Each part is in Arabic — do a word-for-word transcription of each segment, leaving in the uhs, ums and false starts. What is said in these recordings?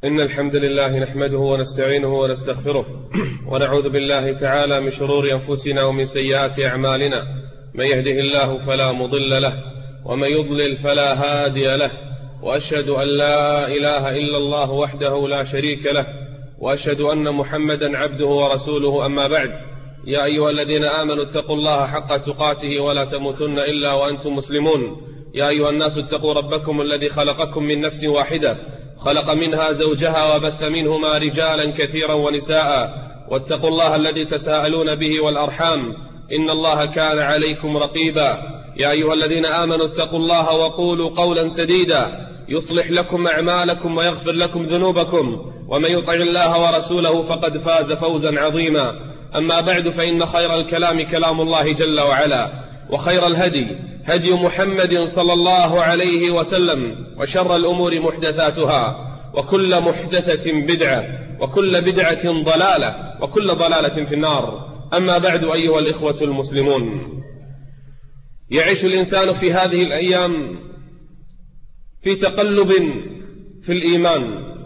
إن الحمد لله نحمده ونستعينه ونستغفره ونعوذ بالله تعالى من شرور أنفسنا ومن سيئات أعمالنا. من يهده الله فلا مضل له ومن يضلل فلا هادي له، وأشهد أن لا إله إلا الله وحده لا شريك له، وأشهد أن محمدا عبده ورسوله. أما بعد، يا أيها الذين آمنوا اتقوا الله حق تقاته ولا تموتن إلا وأنتم مسلمون. يا أيها الناس اتقوا ربكم الذي خلقكم من نفس واحدة، خلق منها زوجها وبث منهما رجالا كثيرا ونساء، واتقوا الله الذي تساءلون به والأرحام، إن الله كان عليكم رقيبا. يا أيها الذين آمنوا اتقوا الله وقولوا قولا سديدا يصلح لكم أعمالكم ويغفر لكم ذنوبكم، ومن يطع الله ورسوله فقد فاز فوزا عظيما. أما بعد، فإن خير الكلام كلام الله جل وعلا، وخير الهدي هدي محمد صلى الله عليه وسلم، وشر الأمور محدثاتها، وكل محدثة بدعة، وكل بدعة ضلالة، وكل ضلالة في النار. أما بعد، أيها الإخوة المسلمون، يعيش الإنسان في هذه الأيام في تقلب في الإيمان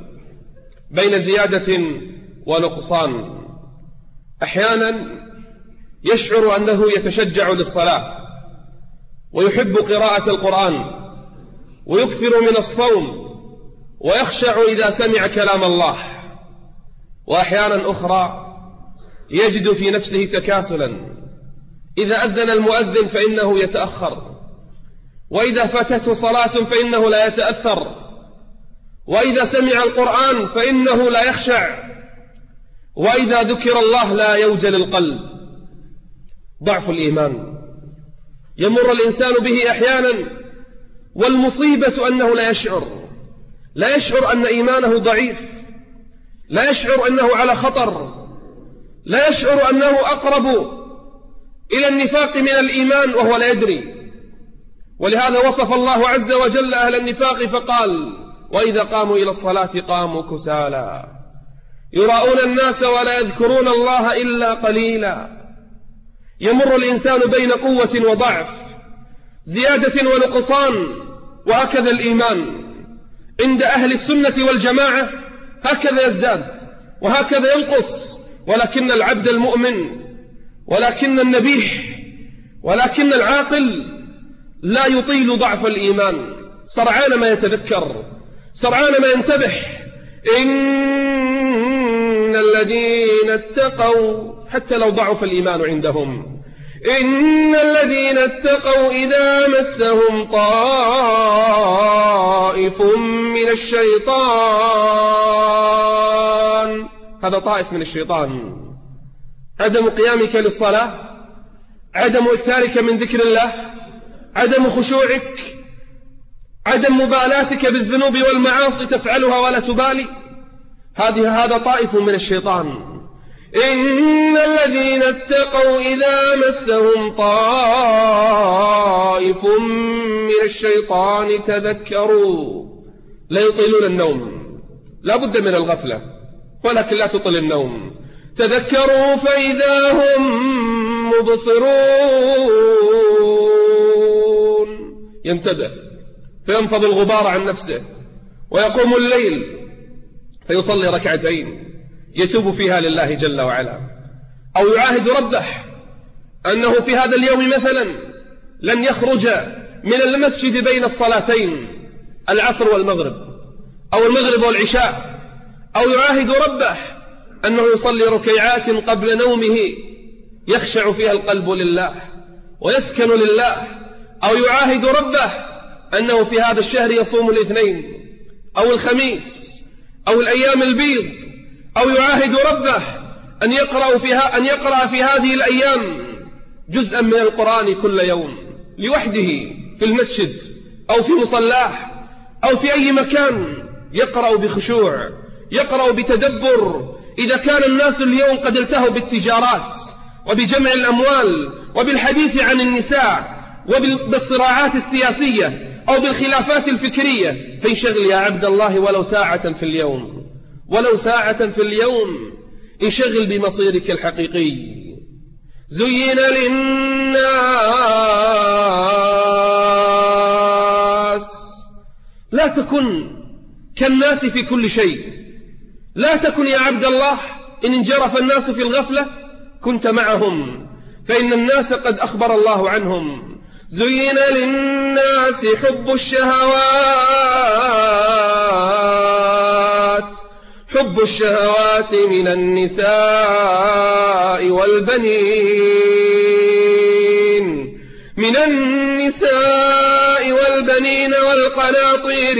بين زيادة ونقصان. أحيانا يشعر أنه يتشجع للصلاة ويحب قراءة القرآن ويكثر من الصوم ويخشع إذا سمع كلام الله، وأحيانا أخرى يجد في نفسه تكاسلا، إذا أذن المؤذن فإنه يتأخر، وإذا فاتته صلاة فإنه لا يتأثر، وإذا سمع القرآن فإنه لا يخشع، وإذا ذكر الله لا يوجل القلب. ضعف الإيمان يمر الإنسان به أحيانا، والمصيبة أنه لا يشعر لا يشعر أن إيمانه ضعيف، لا يشعر أنه على خطر، لا يشعر أنه أقرب إلى النفاق من الإيمان وهو لا يدري. ولهذا وصف الله عز وجل أهل النفاق فقال: وإذا قاموا إلى الصلاة قاموا كسالى يراءون الناس ولا يذكرون الله إلا قليلا. يمر الإنسان بين قوة وضعف، زيادة ونقصان، وهكذا الإيمان عند أهل السنة والجماعة هكذا يزداد وهكذا ينقص. ولكن العبد المؤمن، ولكن النبيح، ولكن العاقل لا يطيل ضعف الإيمان، سرعان ما يتذكر، سرعان ما ينتبه. إن الذين اتقوا، حتى لو ضعف الإيمان عندهم، إن الذين اتقوا إذا مسهم طائف من الشيطان، هذا طائف من الشيطان، عدم قيامك للصلاة، عدم إكثارك من ذكر الله، عدم خشوعك، عدم مبالاتك بالذنوب والمعاصي تفعلها ولا تبالي، هذه هذا طائف من الشيطان. إن الذين اتقوا إذا مسهم طائف من الشيطان تذكروا. لا يطيلون النوم، لا بد من الغفلة، ولكن لا تطل النوم. تذكروا فإذا هم مبصرون، ينتبه فينفض الغبار عن نفسه، ويقوم الليل فيصلي ركعتين يتوب فيها لله جل وعلا، أو يعاهد ربه أنه في هذا اليوم مثلا لن يخرج من المسجد بين الصلاتين، العصر والمغرب، أو المغرب والعشاء، أو يعاهد ربه أنه يصلي ركعات قبل نومه يخشع فيها القلب لله ويسكن لله، أو يعاهد ربه أنه في هذا الشهر يصوم الاثنين أو الخميس أو الأيام البيض، أو يعاهد ربه أن يقرأ فيها أن يقرأ في هذه الأيام جزءا من القرآن كل يوم لوحده في المسجد أو في مصلاه أو في أي مكان، يقرأ بخشوع، يقرأ بتدبر. إذا كان الناس اليوم قد التهوا بالتجارات وبجمع الأموال وبالحديث عن النساء وبالصراعات السياسية أو بالخلافات الفكرية، فانشغل يا عبد الله ولو ساعة في اليوم، ولو ساعة في اليوم، انشغل بمصيرك الحقيقي. زين للناس، لا تكن كالناس في كل شيء، لا تكن يا عبد الله إن انجرف الناس في الغفلة كنت معهم، فإن الناس قد أخبر الله عنهم. زين للناس حب الشهوات حب الشهوات من النساء والبنين من النساء والبنين والقناطير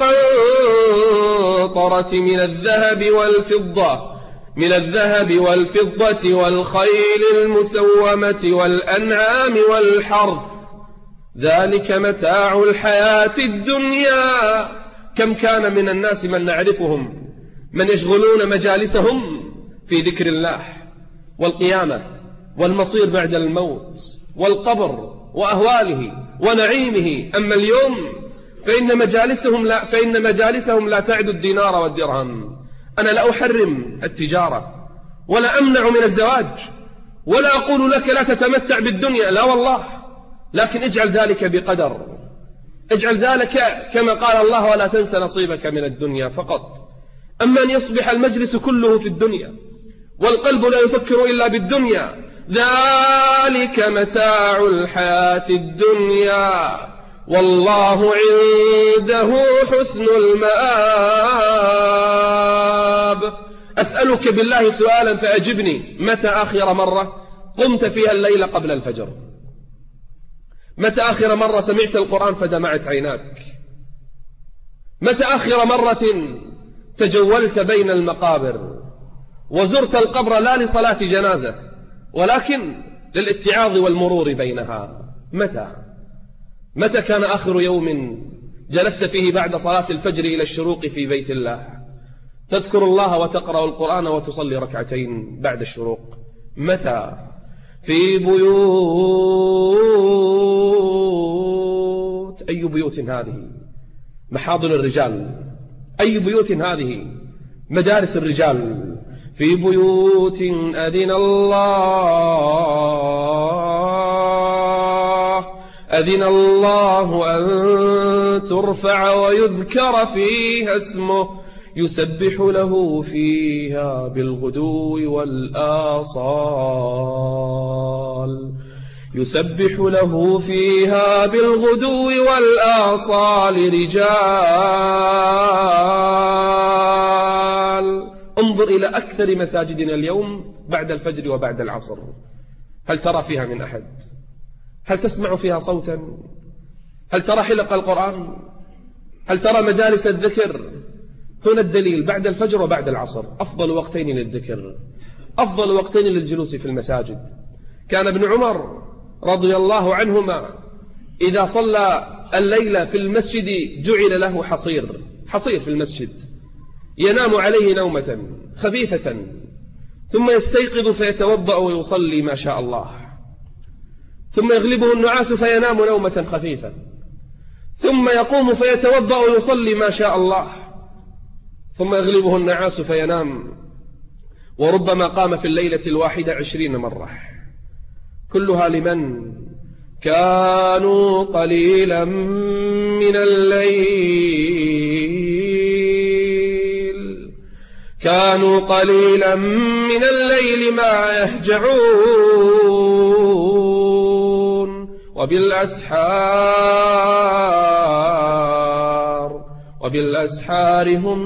المقنطرة من الذهب والفضة من الذهب والفضة والخيل المسومة والأنعام والحرث، ذلك متاع الحياة الدنيا. كم كان من الناس من نعرفهم من يشغلون مجالسهم في ذكر الله والقيامة والمصير بعد الموت والقبر وأهواله ونعيمه. أما اليوم فإن مجالسهم لا, فإن مجالسهم لا تعد الدينار والدرهم. أنا لا أحرم التجارة ولا أمنع من الزواج ولا أقول لك لا تتمتع بالدنيا، لا والله، لكن اجعل ذلك بقدر، اجعل ذلك كما قال الله ولا تنس نصيبك من الدنيا فقط. أما أن يصبح المجلس كله في الدنيا والقلب لا يفكر إلا بالدنيا، ذلك متاع الحياة الدنيا والله عنده حسن المآب. أسألك بالله سؤالا فأجبني، متى آخر مرة قمت فيها الليل قبل الفجر؟ متى آخر مرة سمعت القرآن فدمعت عيناك؟ متى آخر مرة تجولت بين المقابر وزرت القبر لا لصلاة جنازة ولكن للاتعاظ والمرور بينها؟ متى متى كان آخر يوم جلست فيه بعد صلاة الفجر إلى الشروق في بيت الله تذكر الله وتقرأ القرآن وتصلي ركعتين بعد الشروق؟ متى؟ في بيوت. أي بيوت هذه؟ محاضن الرجال. أي بيوت هذه؟ مدارس الرجال. في بيوت أذن الله أذن الله أن ترفع ويذكر فيها اسمه يسبح له فيها بالغدو والآصال يسبح له فيها بالغدو والآصال رجال. انظر إلى أكثر مساجدنا اليوم بعد الفجر وبعد العصر، هل ترى فيها من أحد؟ هل تسمع فيها صوتا؟ هل ترى حلق القرآن؟ هل ترى مجالس الذكر؟ هنا الدليل، بعد الفجر وبعد العصر أفضل وقتين للذكر، أفضل وقتين للجلوس في المساجد. كان ابن عمر رضي الله عنهما إذا صلى الليلة في المسجد جعل له حصير حصير في المسجد ينام عليه نومة خفيفة ثم يستيقظ فيتوضأ ويصلي ما شاء الله، ثم يغلبه النعاس فينام نومة خفيفة، ثم يقوم فيتوضأ ويصلي ما شاء الله، ثم يغلبه النعاس فينام، وربما قام في الليلة الواحدة عشرين مرة، كلها لمن كانوا قليلا من الليل كانوا قليلا من الليل ما يهجعون وبالأسحار وبالأسحار هم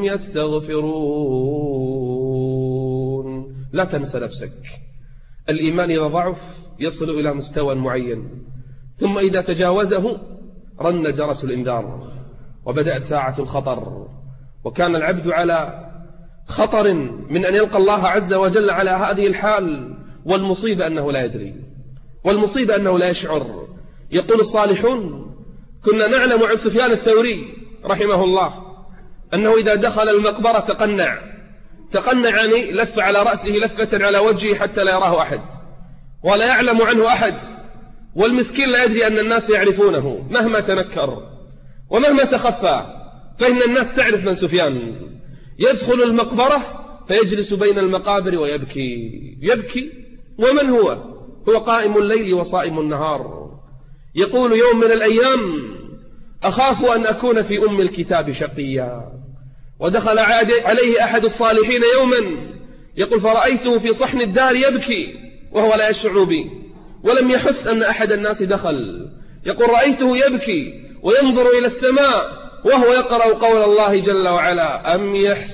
يستغفرون. لا تنسى نفسك. الإيمان إذا ضعف يصل إلى مستوى معين، ثم إذا تجاوزه رن جرس الإنذار وبدأت ساعة الخطر، وكان العبد على خطر من أن يلقى الله عز وجل على هذه الحال، والمصيبة أنه لا يدري، والمصيبة أنه لا يشعر. يقول الصالحون: كنا نعلم عن سفيان الثوري رحمه الله أنه إذا دخل المقبرة تقنع تقنع يعني لف على رأسه لفة على وجهه حتى لا يراه أحد ولا يعلم عنه أحد، والمسكين لا يدري أن الناس يعرفونه مهما تنكر ومهما تخفى، فإن الناس تعرف من سفيان. يدخل المقبرة فيجلس بين المقابر ويبكي يبكي ومن هو؟ هو قائم الليل وصائم النهار. يقول: يوم من الأيام أخاف أن أكون في أم الكتاب شقيا، ودخل عليه أحد الصالحين يوما يقول فرأيته في صحن الدار يبكي وهو لا يشعر بي ولم يحس أن أحد الناس دخل. يقول رأيته يبكي وينظر إلى السماء وهو يقرأ قول الله جل وعلا أم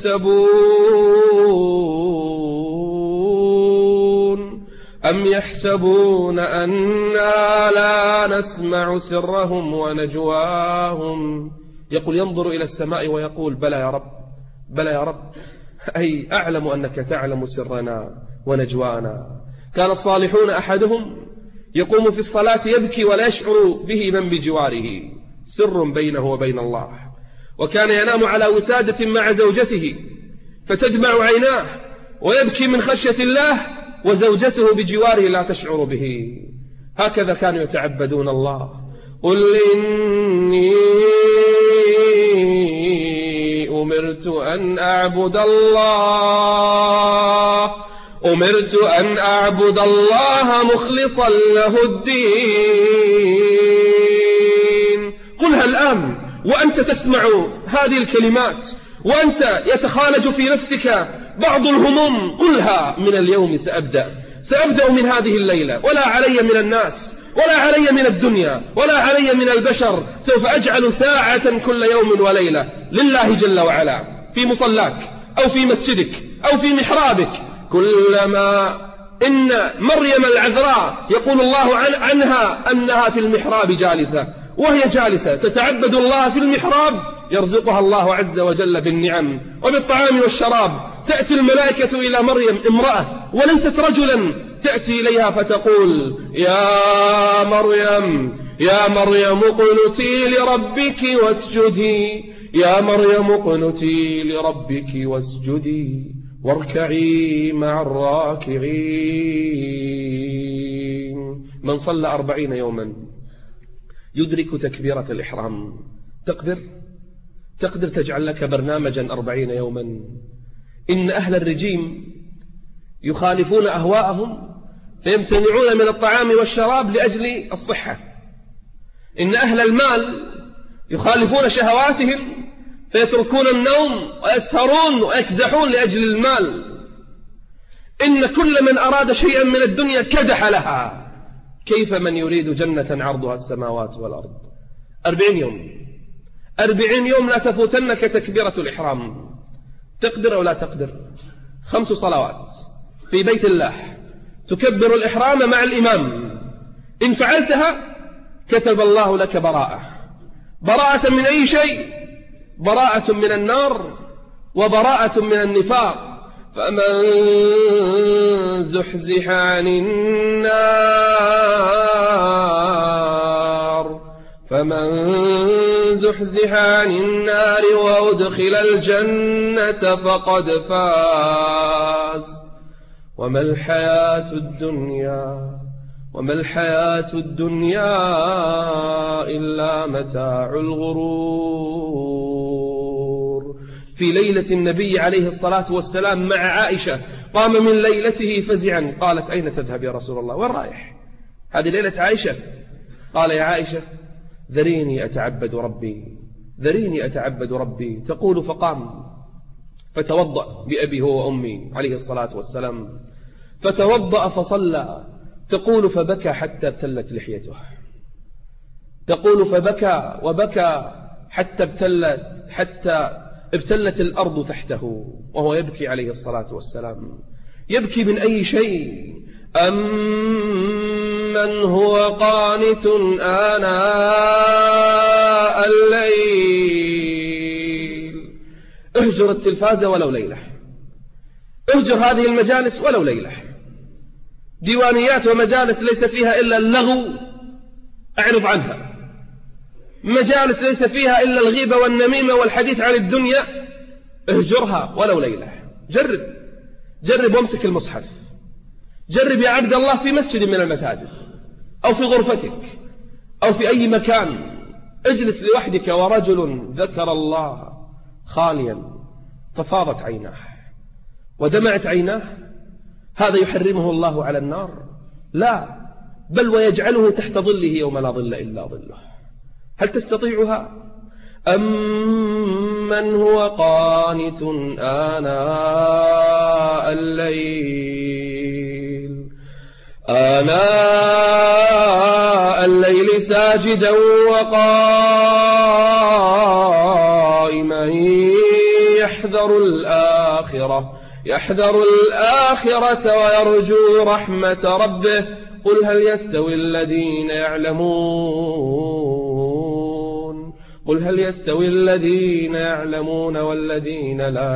يحسبون أم يحسبون أنا لا نسمع سرهم ونجواهم. يقول ينظر إلى السماء ويقول بلى يا رب بلى يا رب، أي أعلم أنك تعلم سرنا ونجوانا. كان الصالحون أحدهم يقوم في الصلاة يبكي ولا يشعر به من بجواره، سر بينه وبين الله. وكان ينام على وسادة مع زوجته فتدمع عيناه ويبكي من خشية الله وزوجته بجواره لا تشعر به. هكذا كانوا يتعبدون الله. قل إني أمرت أن أعبد الله أمرت أن أعبد الله مخلصا له الدين. قلها الآن وأنت تسمع هذه الكلمات وأنت يتخالج في نفسك بعض الهموم. قلها من اليوم سأبدأ سأبدأ من هذه الليلة، ولا علي من الناس ولا علي من الدنيا ولا علي من البشر، سوف أجعل ساعة كل يوم وليلة لله جل وعلا في مصلاك أو في مسجدك أو في محرابك. كلما إن مريم العذراء يقول الله عن عنها أنها في المحراب جالسة، وهي جالسة تتعبد الله في المحراب يرزقها الله عز وجل بالنعم وبالطعام والشراب. تأتي الملائكة إلى مريم امرأة وليست رجلا، تأتي إليها فتقول يا مريم يا مريم اقنتي لربك واسجدي يا مريم اقنتي لربك واسجدي واركعي مع الراكعين. من صلى أربعين يوما يدرك تكبيرة الإحرام. تقدر تقدر تجعل لك برنامجا أربعين يوما. إن أهل الرجيم يخالفون أهواءهم فيمتنعون من الطعام والشراب لأجل الصحة. إن أهل المال يخالفون شهواتهم فيتركون النوم ويسهرون ويكدحون لأجل المال. إن كل من أراد شيئا من الدنيا كدح لها، كيف من يريد جنة عرضها السماوات والأرض. أربعين يوم أربعين يوم لا تفوتنك تكبيرة الإحرام. تقدر أو لا تقدر؟ خمس صلوات في بيت الله تكبر الإحرام مع الإمام، إن فعلتها كتب الله لك براءة. براءة من أي شيء؟ براءة من النار وبراءة من النفاق. فمن زحزح عن النار فمن زحزح عن النار وأدخل الجنة فقد فاز وما الحياة الدنيا وما الحياة الدنيا إلا متاع الغرور. في ليلة النبي عليه الصلاة والسلام مع عائشة قام من ليلته فزعا، قالت أين تذهب يا رسول الله؟ وين رايح؟ هذه ليلة عائشة. قال يا عائشة ذريني أتعبد ربي ذريني أتعبد ربي. تقول فقام فتوضأ بأبي هو وأمي عليه الصلاة والسلام، فتوضأ فصلى. تقول فبكى حتى ابتلت لحيته. تقول فبكى وبكى حتى ابتلت حتى ابتلت الأرض تحته وهو يبكي عليه الصلاة والسلام. يبكي من أي شيء؟ أمن هو قانت آناء الليل. اهجر التلفاز ولو ليلة، اهجر هذه المجالس ولو ليلة. ديوانيات ومجالس ليس فيها إلا اللغو أعرض عنها. مجالس ليس فيها إلا الغيبة والنميمة والحديث عن الدنيا اهجرها ولو ليلة. جرب جرب وامسك المصحف. جرب يا عبد الله في مسجد من المساجد أو في غرفتك أو في أي مكان، اجلس لوحدك ورجل ذكر الله خاليا ففاضت عيناه ودمعت عيناه. هذا يحرمه الله على النار؟ لا، بل ويجعله تحت ظله يوم لا ظل إلا ظله. هل تستطيعها؟ أمن هو قانت آناء الليل آناء الليل ساجدا وقائما يحذر الآخرة يحذر الآخرة ويرجو رحمة ربه قل هل يستوي الذين يعلمون قل هل يستوي الذين يعلمون والذين لا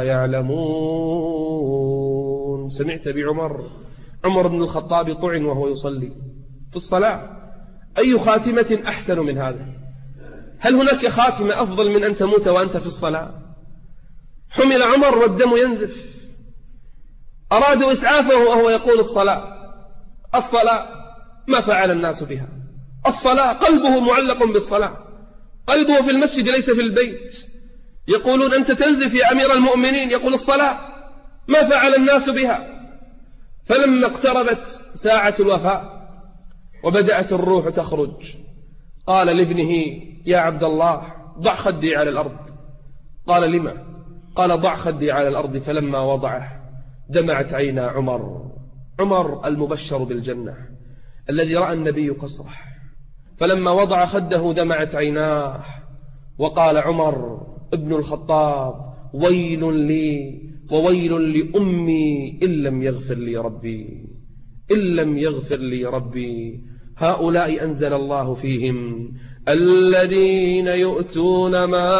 يعلمون. سمعت بعمر عمر بن الخطاب طعن وهو يصلي في الصلاة، أي خاتمة أحسن من هذا؟ هل هناك خاتمة أفضل من أن تموت وأنت في الصلاة؟ حمل عمر والدم ينزف، أرادوا إسعافه وهو يقول الصلاة الصلاة، ما فعل الناس بها؟ الصلاة، قلبه معلق بالصلاة، قلبه في المسجد ليس في البيت. يقولون أنت تنزف يا أمير المؤمنين، يقول الصلاة، ما فعل الناس بها؟ فلما اقتربت ساعة الوفاة وبدأت الروح تخرج قال لابنه يا عبد الله ضع خدي على الأرض. قال لما؟ قال ضع خدي على الأرض. فلما وضعه دمعت عينا عمر عمر المبشر بالجنة الذي رأى النبي قصره، فلما وضع خده دمعت عيناه وقال عمر ابن الخطاب ويل لي وويل لأمي إن لم يغفر لي ربي إن لم يغفر لي ربي. هؤلاء أنزل الله فيهم الذين يؤتون ما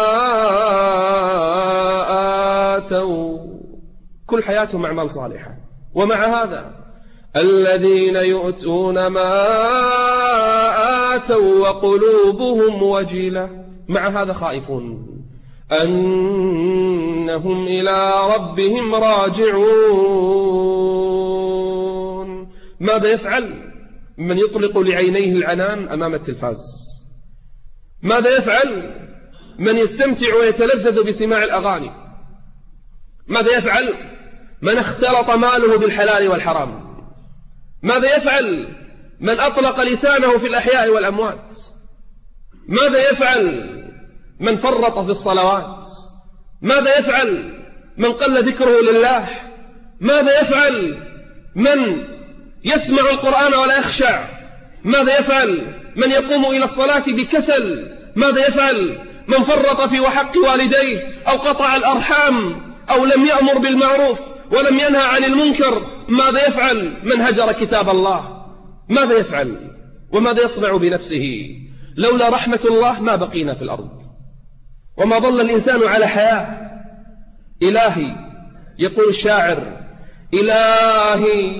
آتوا، كل حياتهم أعمال صالحة، ومع هذا الذين يؤتون ما آتوا وقلوبهم وجلة، مع هذا خائفون أنهم إلى ربهم راجعون. ماذا يفعل من يطلق لعينيه العنان أمام التلفاز؟ ماذا يفعل من يستمتع ويتلذذ بسماع الأغاني؟ ماذا يفعل من اختلط ماله بالحلال والحرام؟ ماذا يفعل من أطلق لسانه في الأحياء والأموات؟ ماذا يفعل من فرط في الصلوات؟ ماذا يفعل من قل ذكره لله؟ ماذا يفعل من يسمع القرآن ولا يخشع؟ ماذا يفعل من يقوم إلى الصلاة بكسل؟ ماذا يفعل من فرط في وحق والديه أو قطع الأرحام أو لم يأمر بالمعروف ولم ينهى عن المنكر؟ ماذا يفعل من هجر كتاب الله؟ ماذا يفعل وماذا يصنع بنفسه؟ لولا رحمة الله ما بقينا في الأرض وما ظل الإنسان على حياة. إلهي، يقول الشاعر، إلهي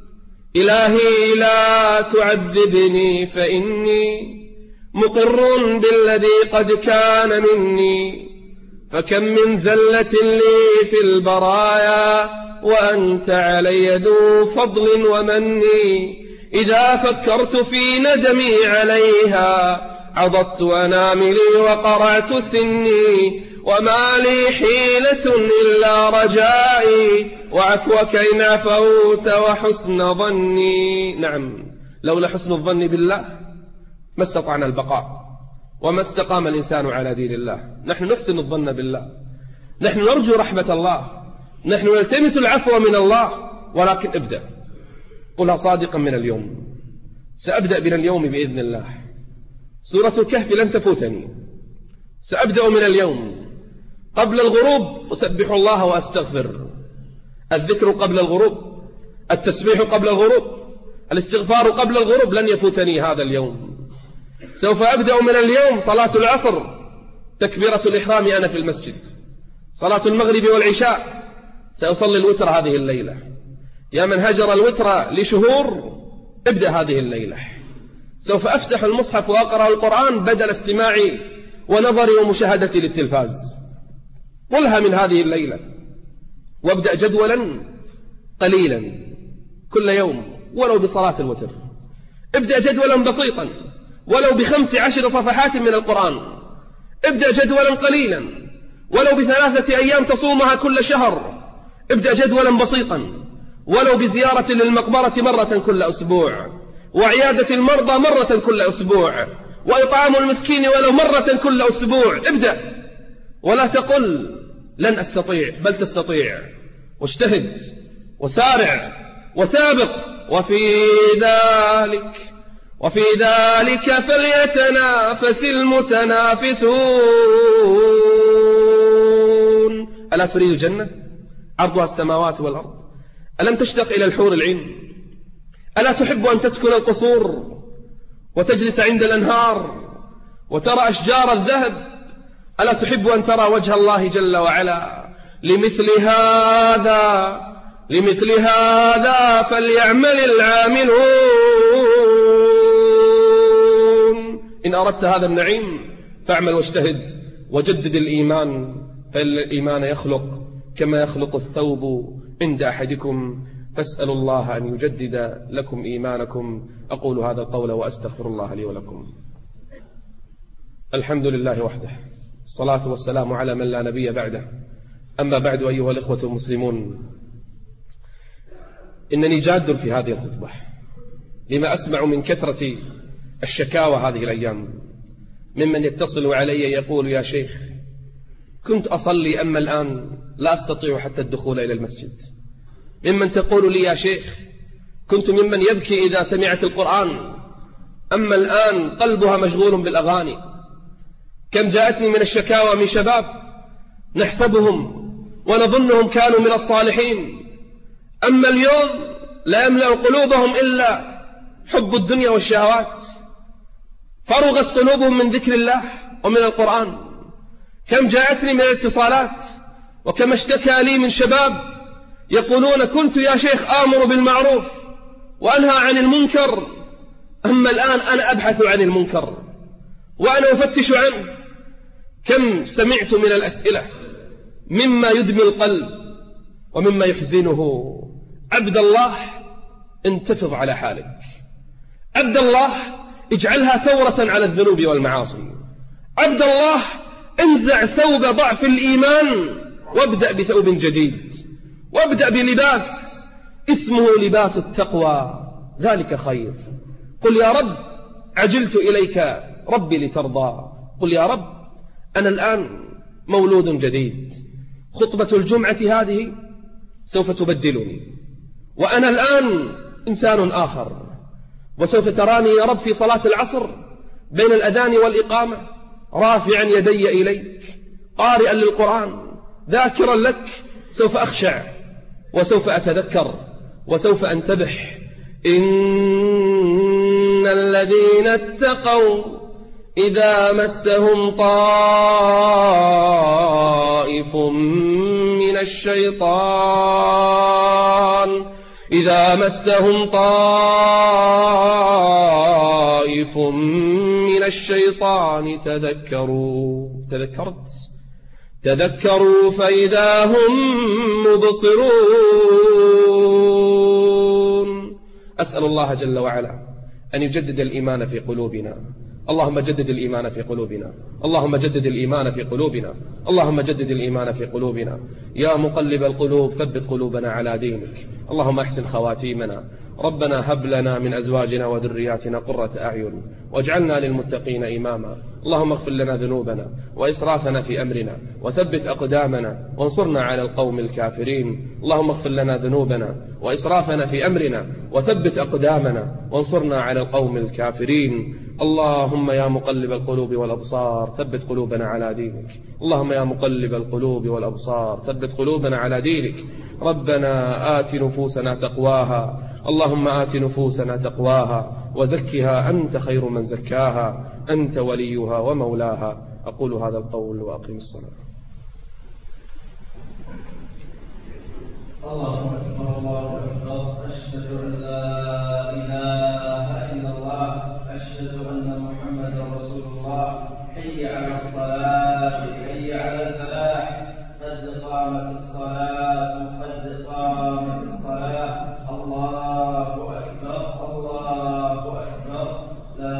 إلهي لا تعذبني فإني مقر بالذي قد كان مني، فكم من زلة لي في البرايا وأنت علي ذو فضل ومني، إذا فكرت في ندمي عليها عضدت أناملي وقرعت سني، وما لي حيلة إلا رجائي وعفوك إن عفوت وحسن ظني. نعم، لولا حسن الظن بالله ما استطعنا البقاء وما استقام الإنسان على دين الله. نحن نحسن الظن بالله، نحن نرجو رحمة الله، نحن نلتمس العفو من الله، ولكن ابدأ، قلها صادقا من اليوم، سأبدأ من اليوم بإذن الله. سورة الكهف لن تفوتني، سأبدأ من اليوم قبل الغروب أسبح الله وأستغفر، الذكر قبل الغروب، التسبيح قبل الغروب، الاستغفار قبل الغروب، لن يفوتني هذا اليوم. سوف أبدأ من اليوم صلاة العصر تكبيرة الإحرام أنا في المسجد، صلاة المغرب والعشاء سأصلي الوتر هذه الليلة. يا من هجر الوتر لشهور ابدأ هذه الليلة. سوف أفتح المصحف وأقرأ القرآن بدل استماعي ونظري ومشاهدتي للتلفاز. قلها من هذه الليلة، وابدأ جدولا قليلا كل يوم ولو بصلاة الوتر. ابدأ جدولا بسيطا ولو بخمس عشر صفحات من القرآن. ابدأ جدولا قليلا ولو بثلاثة أيام تصومها كل شهر. ابدأ جدولا بسيطا ولو بزيارة للمقبرة مرة كل أسبوع، وعيادة المرضى مرة كل أسبوع، وإطعام المسكين ولو مرة كل أسبوع. ابدأ ولا تقل لن أستطيع، بل تستطيع، واجتهد وسارع وسابق. وفي ذلك وفي ذلك فليتنافس المتنافسون. ألا تريد الجنة عرضها السماوات والأرض؟ ألم تشتق إلى الحور العين؟ ألا تحب أن تسكن القصور وتجلس عند الأنهار وترى أشجار الذهب؟ ألا تحب أن ترى وجه الله جل وعلا؟ لمثل هذا لمثل هذا فليعمل العاملون. إن أردت هذا النعيم فاعمل واجتهد وجدد الإيمان، فإن الإيمان يخلق كما يخلق الثوب عند أحدكم، فاسألوا الله أن يجدد لكم إيمانكم. أقول هذا القول وأستغفر الله لي ولكم. الحمد لله وحده، الصلاة والسلام على من لا نبي بعده. أما بعد، أيها الإخوة المسلمون، إنني جاد في هذه الخطبة لما أسمع من كثرة الشكاوى هذه الأيام، ممن يتصل علي يقول: يا شيخ، كنت أصلي أما الآن لا أستطيع حتى الدخول إلى المسجد. ممن تقول لي: يا شيخ، كنت ممن يبكي إذا سمعت القرآن، أما الآن قلبها مشغول بالأغاني. كم جاءتني من الشكاوى من شباب نحسبهم ونظنهم كانوا من الصالحين، أما اليوم لا يملأ قلوبهم إلا حب الدنيا والشهوات، فرغت قلوبهم من ذكر الله ومن القرآن. كم جاءتني من الاتصالات وكم اشتكى لي من شباب يقولون: كنت يا شيخ آمر بالمعروف وأنهى عن المنكر، أما الآن أنا أبحث عن المنكر وأنا أفتش عنه. كم سمعت من الأسئلة مما يدمي القلب ومما يحزنه. عبد الله، انتفض على حالك. عبد الله، اجعلها ثورة على الذنوب والمعاصي. عبد الله، انزع ثوب ضعف الإيمان وابدأ بثوب جديد، وابدأ بلباس اسمه لباس التقوى، ذلك خير. قل: يا رب، عجلت إليك ربي لترضى. قل: يا رب، أنا الآن مولود جديد، خطبة الجمعة هذه سوف تبدلني، وأنا الآن إنسان آخر، وسوف تراني يا رب في صلاة العصر بين الأذان والإقامة رافعا يدي إليك، قارئا للقرآن، ذاكرا لك. سوف أخشع وسوف أتذكر وسوف أنتبه. إن الذين اتقوا إذا مسهم طائف من الشيطان إذا مسهم طائف من الشيطان تذكروا تذكرت تذكروا فإذا هم مبصرون. أسأل الله جل وعلا أن يجدد الإيمان في قلوبنا. اللهم جدد الإيمان في قلوبنا، اللهم جدد الإيمان في قلوبنا، اللهم جدد الإيمان في قلوبنا. يا مقلب القلوب ثبت قلوبنا على دينك. اللهم أحسن خواتيمنا. ربنا هب لنا من أزواجنا وذرياتنا قرة أعين واجعلنا للمتقين إماما. اللهم اغفر لنا ذنوبنا وإسرافنا في أمرنا وثبت أقدامنا وانصرنا على القوم الكافرين. اللهم اغفر لنا ذنوبنا وإسرافنا في أمرنا وثبت أقدامنا وانصرنا على القوم الكافرين. اللهم يا مقلب القلوب والأبصار ثبت قلوبنا على دينك. اللهم يا مقلب القلوب والأبصار ثبت قلوبنا على دينك. ربنا آت نفوسنا تقواها. اللهم آت نفوسنا تقواها وزكها أنت خير من زكاها، أنت وليها ومولاها. أقول هذا القول وأقيم الصلاة. الله أكبر الله أكبر. أشهد أن لا إله إلا الله، أشهد أن محمدا رسول الله. حي على الصلاة، حي على الفلاح، قد قامت الصلاة، قد قامت الصلاة. الله أكبر، الله أكبر، لا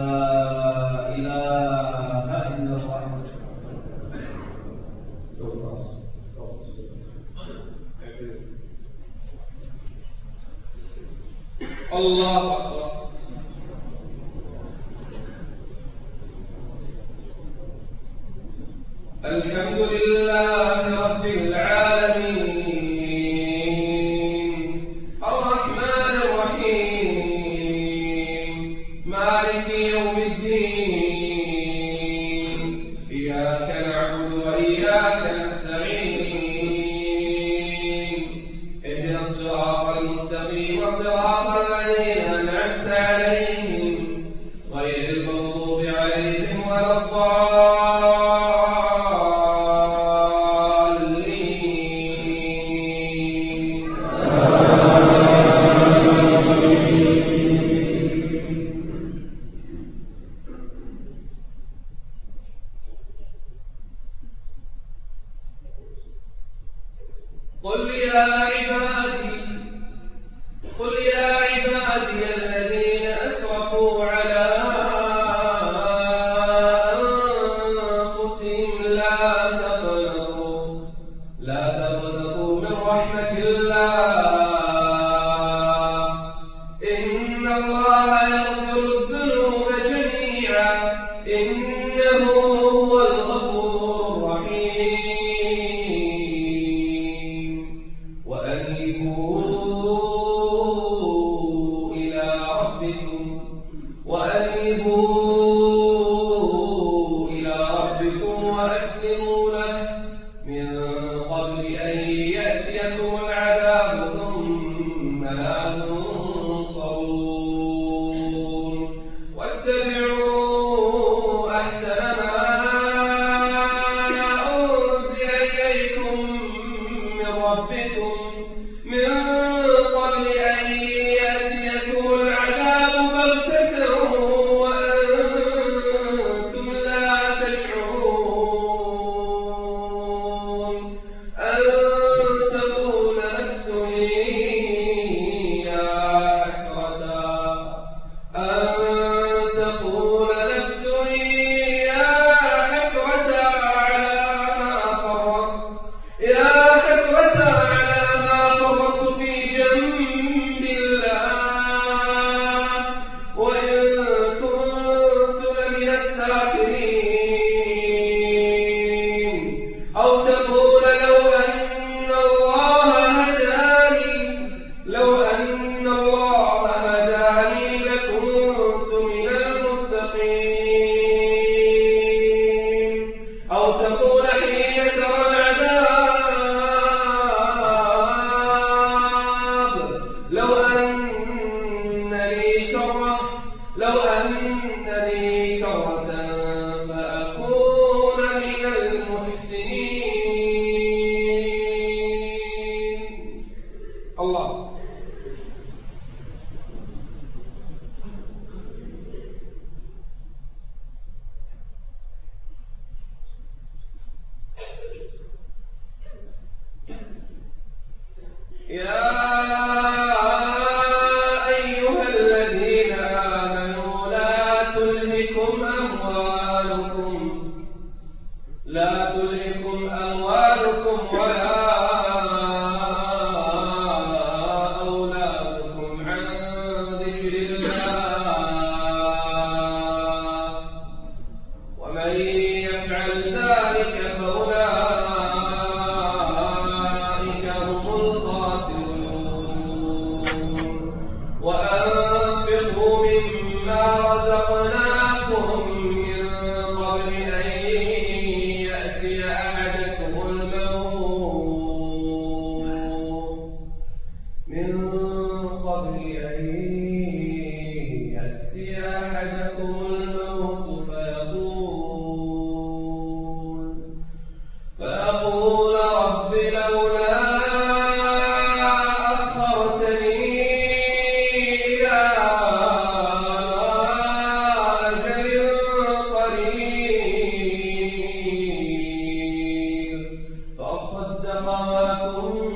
إله إلا الله. الله أكبر. قل يا عبادي قل يا عبادي الذين أسرفوا على أنفسهم لا تقنطوا لا تقنطوا من رحمة الله إن الله يغفر الذنوب جميعا إنه هو الغفور الرحيم وأنيبوا إلى ربكم وأنيبوا إلى ربكم وأسلموا له من قبل أن يأتيكم العذاب ثم لا تنصرون واتبعوا أحسن ما أنزل إليكم من ربكم من قبل أن يأتيكم العذاب بغتة وأنتم لا تشعرون أن تقول نفس يا حسرة أن تقول نفس يا حسرة على ما فرطت يا حسرة على ما فرطت في جنب الله وإن كنت لمن الساخرين أو تقول لو أن الله هداني لو أن الله هداني لكنت من المتقين أو تقول حين ترى العذاب لو أن لي كرة لو أن لي كرة فأكون من المحسنين الله يا أيها الذين آمنوا لا تلهكم أموالكم لا تلهكم أموالكم ولا أولادكم عن ذكر الله ومن يفعل ذلك فأولئك هم الخاسرون وأنفقوا مما رزقناكم من قبل أن يأتي أحدكم الموت من قبل أن يأتي أحدكم الموت فيقول فيقول رب لولا أخرتني إلى أجل قريب فأصدق وأكن